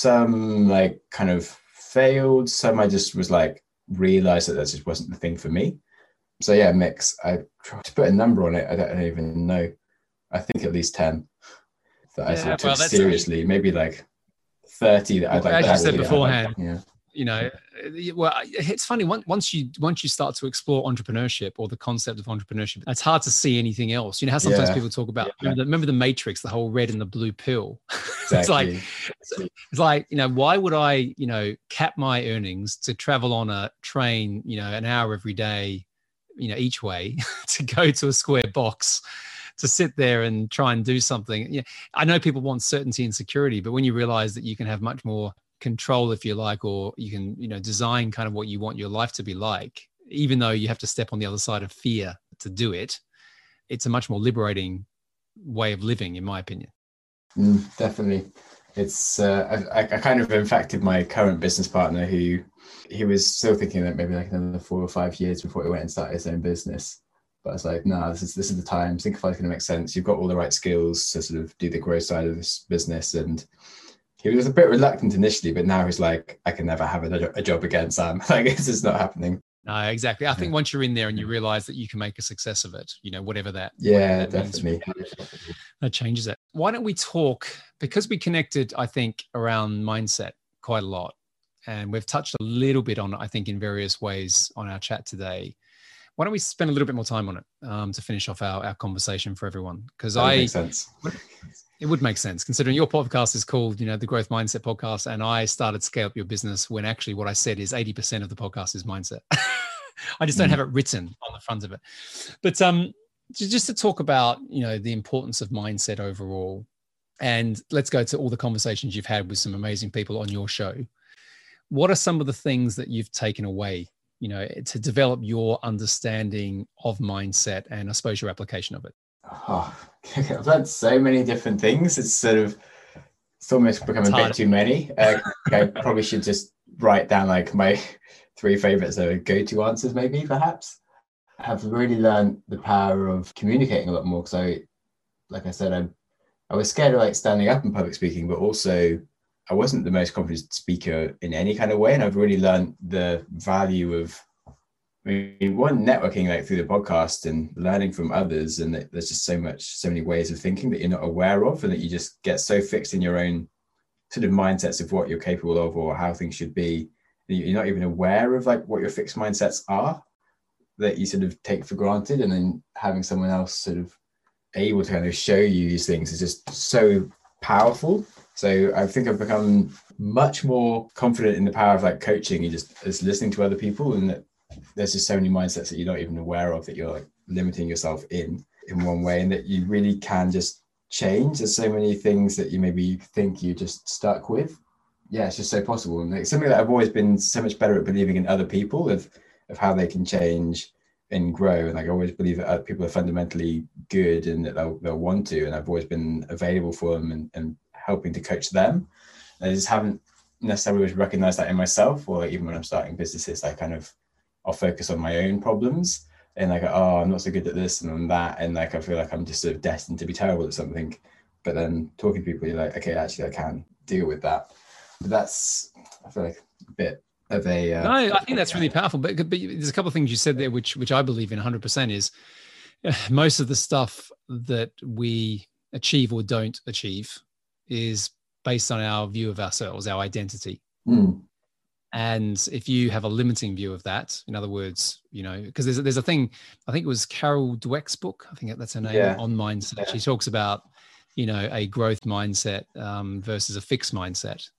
Some like kind of failed. Some I just was like realized that that just wasn't the thing for me. So yeah, mix. I tried to put a number on it. I don't, I don't even know. I think at least ten that yeah, I sort of took well, seriously. Maybe like thirty that I'd like. As you said beforehand, like, yeah. You know, well, it's funny. Once you once you start to explore entrepreneurship or the concept of entrepreneurship, it's hard to see anything else. You know how sometimes yeah. people talk about yeah. remember, the, remember the Matrix, the whole red and the blue pill. Exactly. It's like it's, it's like you know, why would I you know cap my earnings to travel on a train you know an hour every day, you know each way to go to a square box, to sit there and try and do something. Yeah, I know people want certainty and security, but when you realize that you can have much more control, if you like, or you can, you know, design kind of what you want your life to be like, even though you have to step on the other side of fear to do it, it's a much more liberating way of living, in my opinion. Mm, definitely. It's, uh, I, I kind of infected my current business partner who, he was still thinking that maybe like another four or five years before he went and started his own business. But I was like, no, nah, this is, this is the time. Syncify is going to make sense. You've got all the right skills to sort of do the growth side of this business. And he was a bit reluctant initially, but now he's like, I can never have a, a job again, Sam. Like, this is not happening. No, exactly. I think once you're in there and you realize that you can make a success of it, you know, whatever that, yeah, whatever that definitely, means, that changes it. Why don't we talk, because we connected, I think, around mindset quite a lot, and we've touched a little bit on it, I think, in various ways on our chat today. Why don't we spend a little bit more time on it um, to finish off our, our conversation for everyone? Because I, makes sense. It would make sense considering your podcast is called, you know, the Growth Mindset Podcast, and I started Scale Up Your Business when actually what I said is eighty percent of the podcast is mindset. I just don't have it written on the front of it. But um, just to talk about, you know, the importance of mindset overall, and let's go to all the conversations you've had with some amazing people on your show. What are some of the things that you've taken away, you know, to develop your understanding of mindset and I suppose your application of it? Oh, I've learned so many different things. It's sort of, it's almost become a bit too many. Uh, I probably should just write down like my three favorites or go-to answers, maybe, perhaps. I've really learned the power of communicating a lot more. So, like I said, I, I was scared of like standing up in public speaking, but also I wasn't the most confident speaker in any kind of way. And I've really learned the value of, I mean, one, networking like through the podcast and learning from others. And there's just so much, so many ways of thinking that you're not aware of, and that you just get so fixed in your own sort of mindsets of what you're capable of or how things should be. You're not even aware of like what your fixed mindsets are, that you sort of take for granted. And then having someone else sort of able to kind of show you these things is just so powerful. So I think I've become much more confident in the power of like coaching and just as listening to other people, and that there's just so many mindsets that you're not even aware of, that you're like limiting yourself in in one way, and that you really can just change. There's so many things that you maybe think you're just stuck with. Yeah, it's just so possible. And it's something that I've always been so much better at believing in other people, of of how they can change and grow. And like I always believe that people are fundamentally good and that they'll, they'll want to. And I've always been available for them and, and helping to coach them. And I just haven't necessarily always recognized that in myself, or like even when I'm starting businesses, I kind of, I'll focus on my own problems and like, oh, I'm not so good at this and on that. And like, I feel like I'm just sort of destined to be terrible at something. But then talking to people, you're like, okay, actually I can deal with that. But that's, I feel like a bit of a... Uh, no, I think that's really powerful. But, but there's a couple of things you said there, which which I believe in one hundred percent is uh, most of the stuff that we achieve or don't achieve is based on our view of ourselves, our identity. Mm. And if you have a limiting view of that, in other words, you know, because there's, there's a thing, I think it was Carol Dweck's book, I think that's her name, yeah. on mindset. Yeah. She talks about, you know, a growth mindset um, versus a fixed mindset.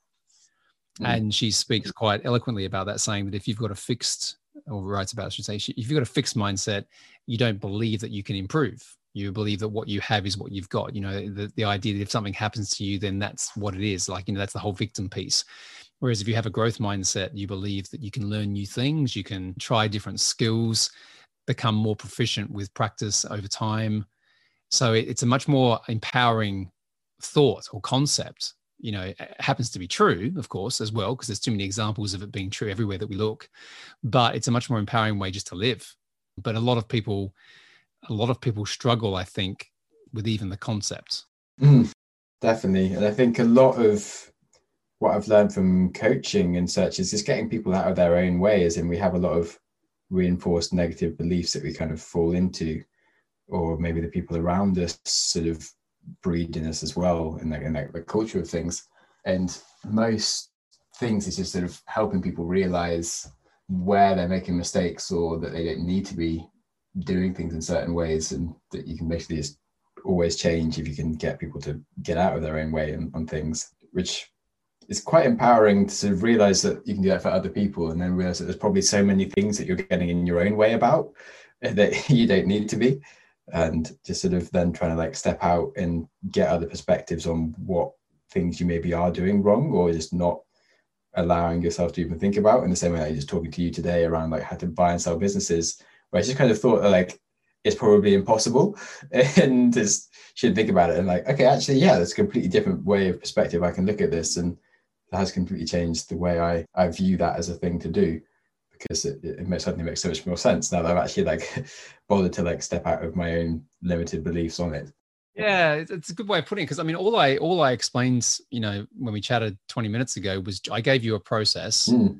Mm. And she speaks quite eloquently about that, saying that if you've got a fixed, or writes about, I should say, if you've got a fixed mindset, you don't believe that you can improve. You believe that what you have is what you've got. You know, the, the idea that if something happens to you, then that's what it is. Like, you know, that's the whole victim piece. Whereas if you have a growth mindset, you believe that you can learn new things, you can try different skills, become more proficient with practice over time. So it, it's a much more empowering thought or concept. You know, it happens to be true, of course, as well, because there's too many examples of it being true everywhere that we look. But it's a much more empowering way just to live. But a lot of people, a lot of people struggle, I think, with even the concept. Mm, definitely. And I think a lot of what I've learned from coaching and such is just getting people out of their own way, as in we have a lot of reinforced negative beliefs that we kind of fall into, or maybe the people around us sort of breed in us as well, and like, and like the culture of things. And most things is just sort of helping people realize where they're making mistakes, or that they don't need to be doing things in certain ways, and that you can basically just always change if you can get people to get out of their own way on, on things, which is quite empowering to sort of realize that you can do that for other people, and then realize that there's probably so many things that you're getting in your own way about that you don't need to be. And just sort of then trying to like step out and get other perspectives on what things you maybe are doing wrong, or just not allowing yourself to even think about, in the same way that I just talking to you today around like how to buy and sell businesses, where I just kind of thought that like it's probably impossible and just should think about it and like, okay, actually, yeah, that's a completely different way of perspective. I can look at this, and it has completely changed the way I, I view that as a thing to do. Because it, it makes, suddenly makes so much more sense now that I've actually like bothered to like step out of my own limited beliefs on it. Yeah, it's a good way of putting it. Because I mean, all I all I explained, you know, when we chatted twenty minutes ago was I gave you a process, mm.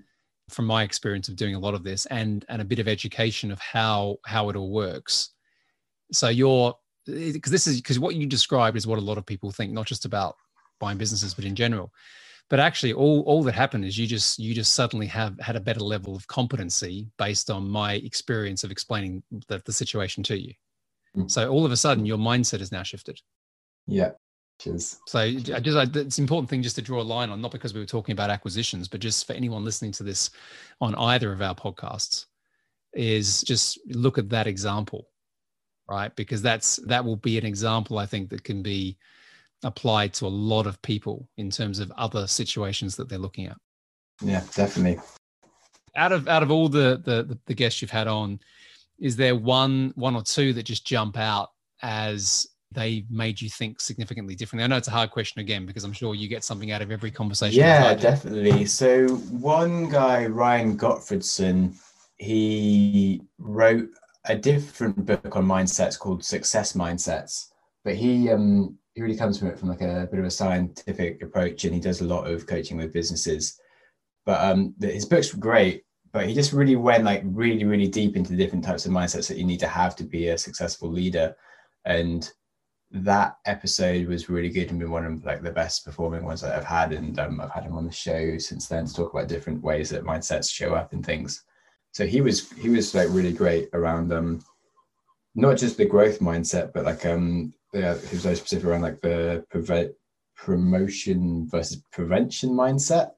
from my experience of doing a lot of this, and and a bit of education of how how it all works. So you're, because this is because what you described is what a lot of people think, not just about buying businesses, but in general. But actually, all all that happened is you just you just suddenly have had a better level of competency based on my experience of explaining the, the situation to you. Mm. So all of a sudden, your mindset has now shifted. Yeah. Cheers. So I just I, it's an important thing just to draw a line on, not because we were talking about acquisitions, but just for anyone listening to this on either of our podcasts, is just look at that example, right? Because that's that will be an example, I think, that can be applied to a lot of people in terms of other situations that they're looking at. Yeah, definitely. Out of out of all the the, the guests you've had on, is there one one or two that just jump out as they made you think significantly differently? I know it's a hard question again, because I'm sure you get something out of every conversation. Yeah, definitely. So one guy, Ryan Gottfredson, he wrote a different book on mindsets called Success Mindsets, but he um he really comes from it from like a bit of a scientific approach, and he does a lot of coaching with businesses. But um the, his book's great, but he just really went like really, really deep into the different types of mindsets that you need to have to be a successful leader. And that episode was really good and been one of like the best performing ones that I've had. And um, I've had him on the show since then to talk about different ways that mindsets show up and things. So he was, he was like really great around um, not just the growth mindset, but like, um, yeah, he was very specific around like the prevent promotion versus prevention mindset,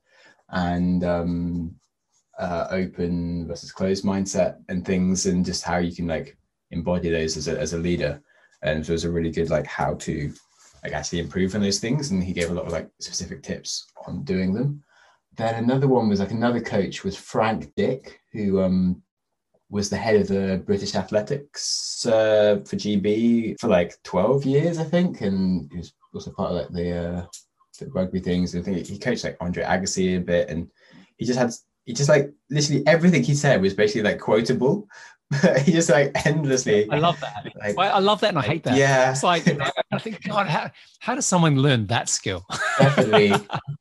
and um, uh, open versus closed mindset and things, and just how you can like embody those as a, as a leader. And so it was a really good, like, how to like actually improve on those things. And he gave a lot of like specific tips on doing them. Then another one was like another coach was Frank Dick, who um, was the head of the British Athletics uh, for G B for like twelve years, I think. And he was also part of like the, uh, the rugby things. I think he coached like Andre Agassi a bit. And he just had, he just like literally everything he said was basically like quotable. He just like endlessly. I love that. Like, I love that, and I hate that. Yeah, it's like I think, God, how how does someone learn that skill? Definitely.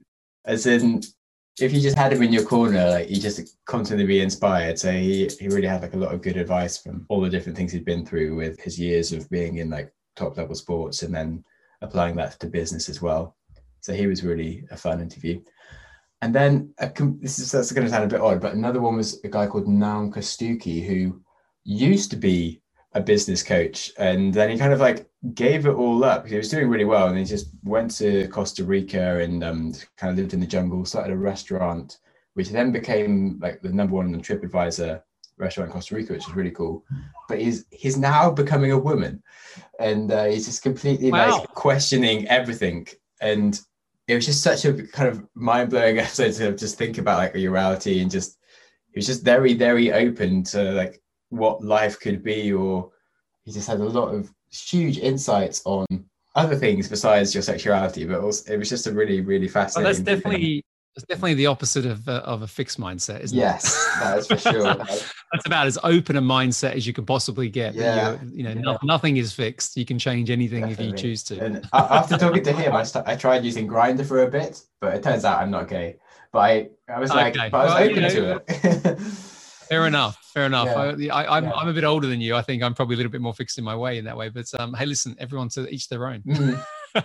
As in, if you just had him in your corner, like you just constantly be inspired. So he he really had like a lot of good advice from all the different things he'd been through with his years of being in like top level sports, and then applying that to business as well. So he was really a fun interview. And then a, this is that's going to sound a bit odd, but another one was a guy called Naum Kostuki, who used to be a business coach, and then he kind of like gave it all up. He was doing really well, and he just went to Costa Rica and um, kind of lived in the jungle, started a restaurant, which then became like the number one on the TripAdvisor restaurant in Costa Rica, which is really cool. But he's he's now becoming a woman, and uh, he's just completely wow. like questioning everything. And it was just such a kind of mind-blowing episode to just think about like your reality, and just he was just very, very open to like what life could be, or he just had a lot of huge insights on other things besides your sexuality. But also, it was just a really, really fascinating. Well, that's definitely that's definitely the opposite of uh, of a fixed mindset, isn't yes, it? Yes, that is for sure. That's about as open a mindset as you can possibly get. Yeah, you know, yeah. no, nothing is fixed. You can change anything definitely. If you choose to. And after talking to him, I, st- I tried using Grindr for a bit, but it turns out I'm not gay. But I, I was like, okay. but I was well, open you know, to it. Fair enough. Fair enough. Yeah. I, I, I'm yeah. I'm a bit older than you. I think I'm probably a little bit more fixed in my way in that way. But um, hey, listen, everyone to each their own. Mm.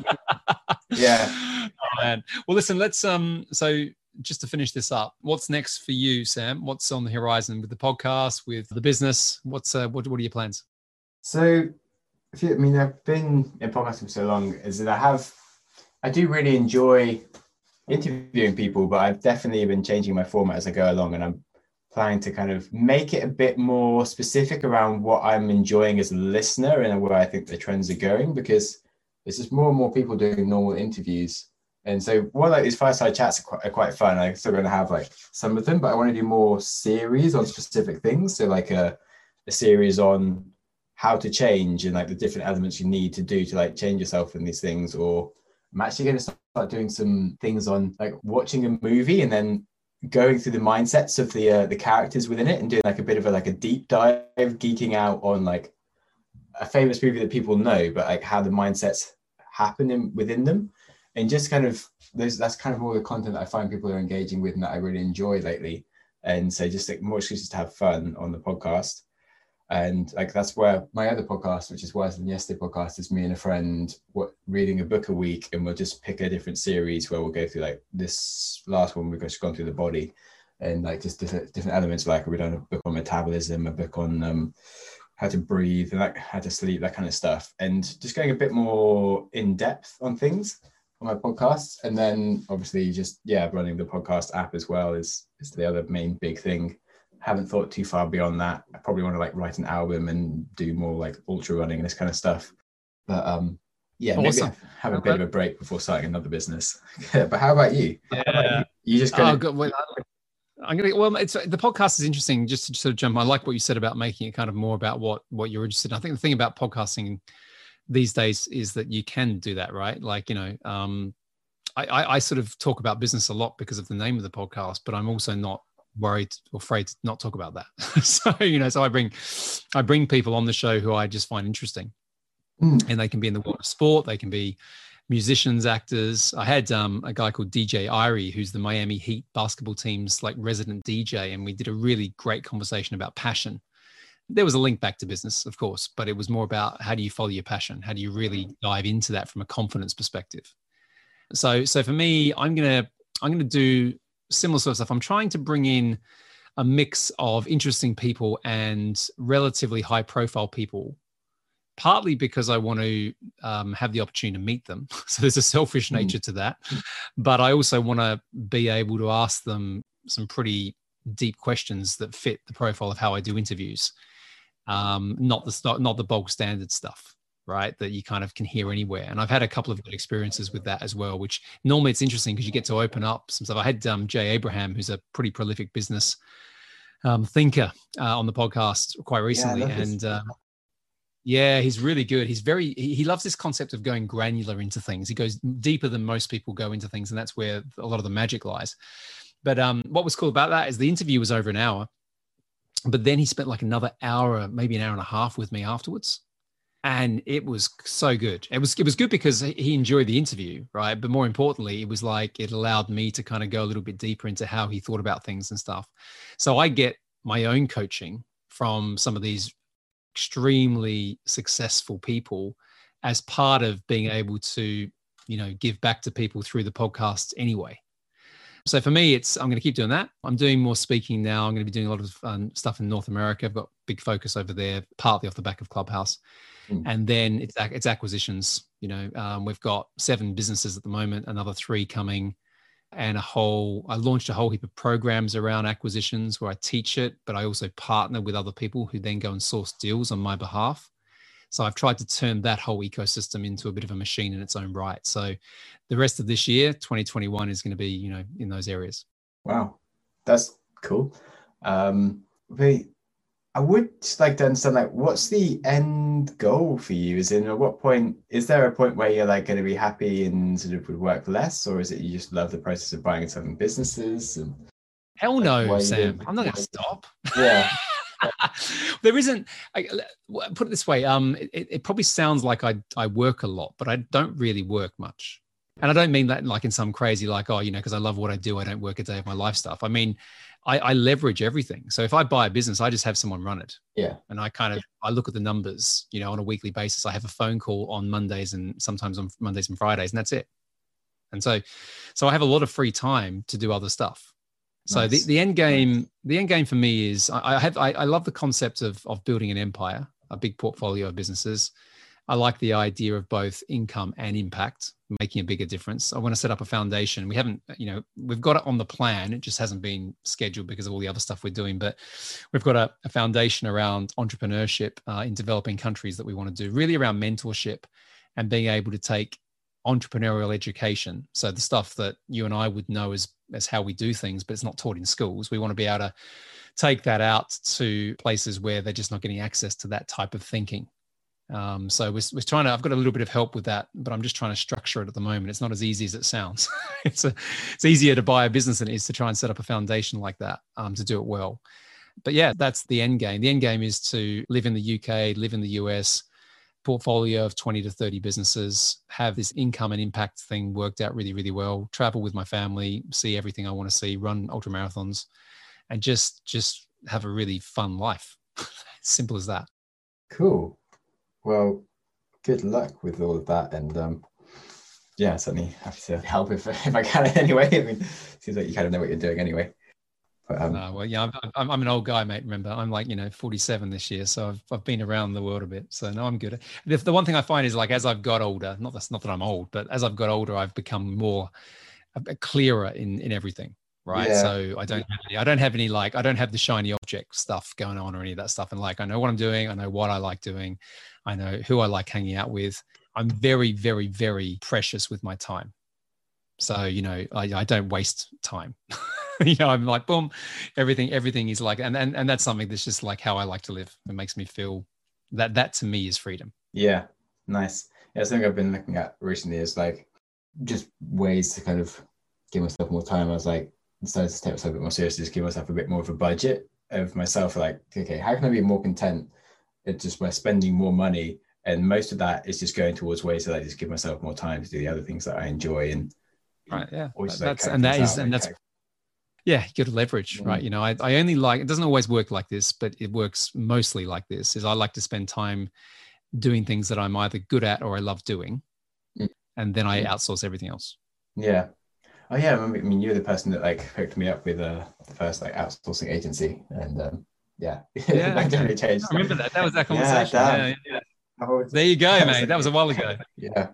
Yeah. Oh, man. Well, listen. Let's um. So just to finish this up, what's next for you, Sam? What's on the horizon with the podcast, with the business? What's uh, what what are your plans? So, if you, I mean, I've been in podcasting for so long, is that I have, I do really enjoy interviewing people, but I've definitely been changing my format as I go along, and I'm planning to kind of make it a bit more specific around what I'm enjoying as a listener and where I think the trends are going, because there's just more and more people doing normal interviews. And so one like these fireside chats are quite, are quite fun. I'm still going to have like some of them, but I want to do more series on specific things. So like a, a series on how to change and like the different elements you need to do to like change yourself in these things. Or I'm actually going to start doing some things on like watching a movie and then going through the mindsets of the uh, the characters within it, and doing like a bit of a like a deep dive, geeking out on like a famous movie that people know, but like how the mindsets happen in, within them. And just kind of those, that's kind of all the content that I find people are engaging with and that I really enjoy lately. And so just like more excuses to have fun on the podcast. And like that's where my other podcast, which is Wiser Than Yesterday podcast, is me and a friend what reading a book a week, and we'll just pick a different series where we'll go through like this last one we've just gone through the body and like just different different elements. Like we've done a book on metabolism, a book on um, how to breathe and like how to sleep, that kind of stuff, and just going a bit more in depth on things on my podcast. And then obviously just yeah, running the podcast app as well is is the other main big thing. Haven't thought too far beyond that. I probably want to like write an album and do more like ultra running and this kind of stuff. But um, yeah, awesome. Maybe have a bit of a break before starting another business. But how about you? Yeah, how about you? You just gonna... oh, good. Well, I'm gonna. Well, it's the podcast is interesting. Just to sort of jump, I like what you said about making it kind of more about what what you're interested in. I think the thing about podcasting these days is that you can do that, right? Like you know, um, I, I I sort of talk about business a lot because of the name of the podcast, but I'm also not worried or afraid to not talk about that. So, you know, so I bring, I bring people on the show who I just find interesting mm. and they can be in the world of sport. They can be musicians, actors. I had um, a guy called D J Irie, who's the Miami Heat basketball team's like resident D J. And we did a really great conversation about passion. There was a link back to business, of course, but it was more about how do you follow your passion? How do you really dive into that from a confidence perspective? So, so for me, I'm going to, I'm going to do similar sort of stuff. I'm trying to bring in a mix of interesting people and relatively high profile people, partly because I want to um, have the opportunity to meet them. So there's a selfish nature to that, but I also want to be able to ask them some pretty deep questions that fit the profile of how I do interviews. Um, not the, not the bog standard stuff, right? That you kind of can hear anywhere. And I've had a couple of good experiences with that as well, which normally it's interesting because you get to open up some stuff. I had um, Jay Abraham, who's a pretty prolific business um, thinker uh, on the podcast quite recently. Yeah, and um, yeah, he's really good. He's very, he, he loves this concept of going granular into things. He goes deeper than most people go into things. And that's where a lot of the magic lies. But um, what was cool about that is the interview was over an hour, but then he spent like another hour, maybe an hour and a half with me afterwards. And it was so good. It was it was good because he enjoyed the interview, right? But more importantly, it was like it allowed me to kind of go a little bit deeper into how he thought about things and stuff. So I get my own coaching from some of these extremely successful people as part of being able to, you know, give back to people through the podcast anyway. So for me, it's I'm going to keep doing that. I'm doing more speaking now. I'm going to be doing a lot of um, stuff in North America. I've got big focus over there, partly off the back of Clubhouse. Mm. And then it's it's acquisitions. You know, um, we've got seven businesses at the moment, another three coming, and a whole. I launched a whole heap of programs around acquisitions where I teach it, but I also partner with other people who then go and source deals on my behalf. So I've tried to turn that whole ecosystem into a bit of a machine in its own right. So the rest of this year, twenty twenty-one, is going to be, you know, in those areas. Wow, that's cool. Um, but I would just like to understand, like, what's the end goal for you? Is in at what point, is there a point where you're like going to be happy and sort of would work less, or is it you just love the process of buying and selling businesses? And hell no, like, Sam. I'm not going to stop. Yeah. There isn't, I, put it this way, um, it, it probably sounds like I, I work a lot, but I don't really work much. And I don't mean that like in some crazy, like, oh, you know, because I love what I do, I don't work a day of my life stuff. I mean, I, I leverage everything. So if I buy a business, I just have someone run it. Yeah. And I kind of, I look at the numbers, you know, on a weekly basis. I have a phone call on Mondays and sometimes on Mondays and Fridays, and that's it. And so, so I have a lot of free time to do other stuff. So nice. the, the end game, nice. the end game for me is I, I have, I, I love the concept of, of building an empire, a big portfolio of businesses. I like the idea of both income and impact, making a bigger difference. I want to set up a foundation. We haven't, you know, we've got it on the plan. It just hasn't been scheduled because of all the other stuff we're doing, but we've got a, a foundation around entrepreneurship uh, in developing countries that we want to do, really around mentorship and being able to take entrepreneurial education. So the stuff that you and I would know as, as how we do things, but it's not taught in schools. We want to be able to take that out to places where they're just not getting access to that type of thinking. Um, so we're, we're trying to, I've got a little bit of help with that, but I'm just trying to structure it at the moment. It's not as easy as it sounds. it's a, it's easier to buy a business than it is to try and set up a foundation like that, um, to do it well. But yeah, that's the end game. The end game is to live in the U K, live in the U S, portfolio of twenty to thirty businesses, have this income and impact thing worked out really, really well, travel with my family, see everything I want to see, run ultra marathons, and just just have a really fun life. Simple as that. Cool. Well, good luck with all of that, and um yeah, certainly happy to help if if I can in any way. I mean, seems like you kind of know what you're doing anyway. But, um, no, well, yeah, I'm, I'm I'm an old guy, mate. Remember, I'm like, you know, forty-seven this year, so I've I've been around the world a bit. So no, I'm good. The, the one thing I find is like as I've got older, not that's not that I'm old, but as I've got older, I've become more uh, clearer in in everything. Right. Yeah. So I don't have any, I don't have any like I don't have the shiny object stuff going on or any of that stuff. And like I know what I'm doing. I know what I like doing. I know who I like hanging out with. I'm very, very, very precious with my time. So, you know, I, I don't waste time. You know, I'm like, boom, everything, everything is like, and, and and that's something that's just like how I like to live. It makes me feel that that to me is freedom. Yeah, nice. Yeah, something I've been looking at recently is like just ways to kind of give myself more time. I was like, decided to take myself a bit more seriously, just give myself a bit more of a budget of myself. Like, okay, how can I be more content? It's just by spending more money, and most of that is just going towards ways that I just give myself more time to do the other things that I enjoy. And right, yeah, always, that's like, and that is out, and like, that's. Yeah, you got to leverage, right? You know, I, I only like, it doesn't always work like this, but it works mostly like this, is I like to spend time doing things that I'm either good at or I love doing. Mm. And then I outsource everything else. Yeah. Oh yeah, I mean, you're the person that like hooked me up with uh, the first like outsourcing agency. And um, yeah, yeah, that definitely changed. I remember that. That was that conversation. Yeah, yeah, yeah. Oh, there you go, that mate. That was a while ago. Yeah.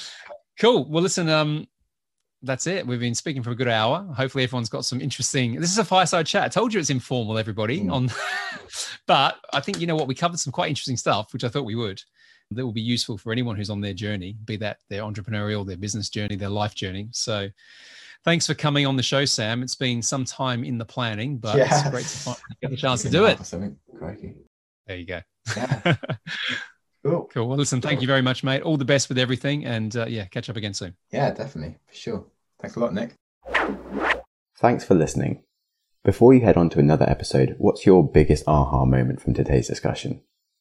Cool. Well, listen, um, that's it. We've been speaking for a good hour. Hopefully everyone's got some interesting, this is a fireside chat. I told you it's informal, everybody. Mm. on, But I think, you know what, we covered some quite interesting stuff, which I thought we would, that will be useful for anyone who's on their journey, be that their entrepreneurial, their business journey, their life journey. So thanks for coming on the show, Sam. It's been some time in the planning, but yeah. It's great to find, get the chance to do it. There you go. Yeah. Cool. Cool. Well, listen, thank you very much, mate. All the best with everything. And uh, yeah, catch up again soon. Yeah, definitely. For sure. Thanks a lot, Nick. Thanks for listening. Before you head on to another episode, what's your biggest aha moment from today's discussion?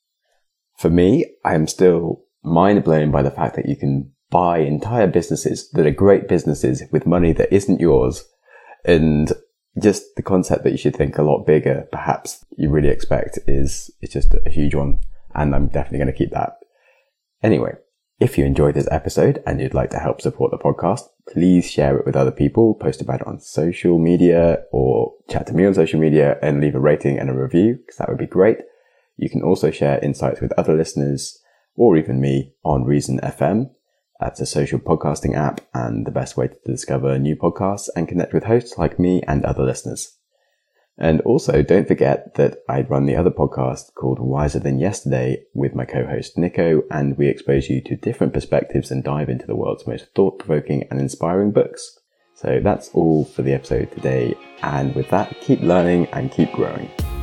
For me, I am still mind blown by the fact that you can buy entire businesses that are great businesses with money that isn't yours. And just the concept that you should think a lot bigger, perhaps you really expect, is, is just a huge one. And I'm definitely going to keep that. Anyway, if you enjoyed this episode and you'd like to help support the podcast, please share it with other people, post about it on social media, or chat to me on social media and leave a rating and a review, because that would be great. You can also share insights with other listeners or even me on Reason F M. That's a social podcasting app and the best way to discover new podcasts and connect with hosts like me and other listeners. And also, don't forget that I run the other podcast called Wiser Than Yesterday with my co-host Nico, and we expose you to different perspectives and dive into the world's most thought-provoking and inspiring books. So that's all for the episode today, and with that, keep learning and keep growing.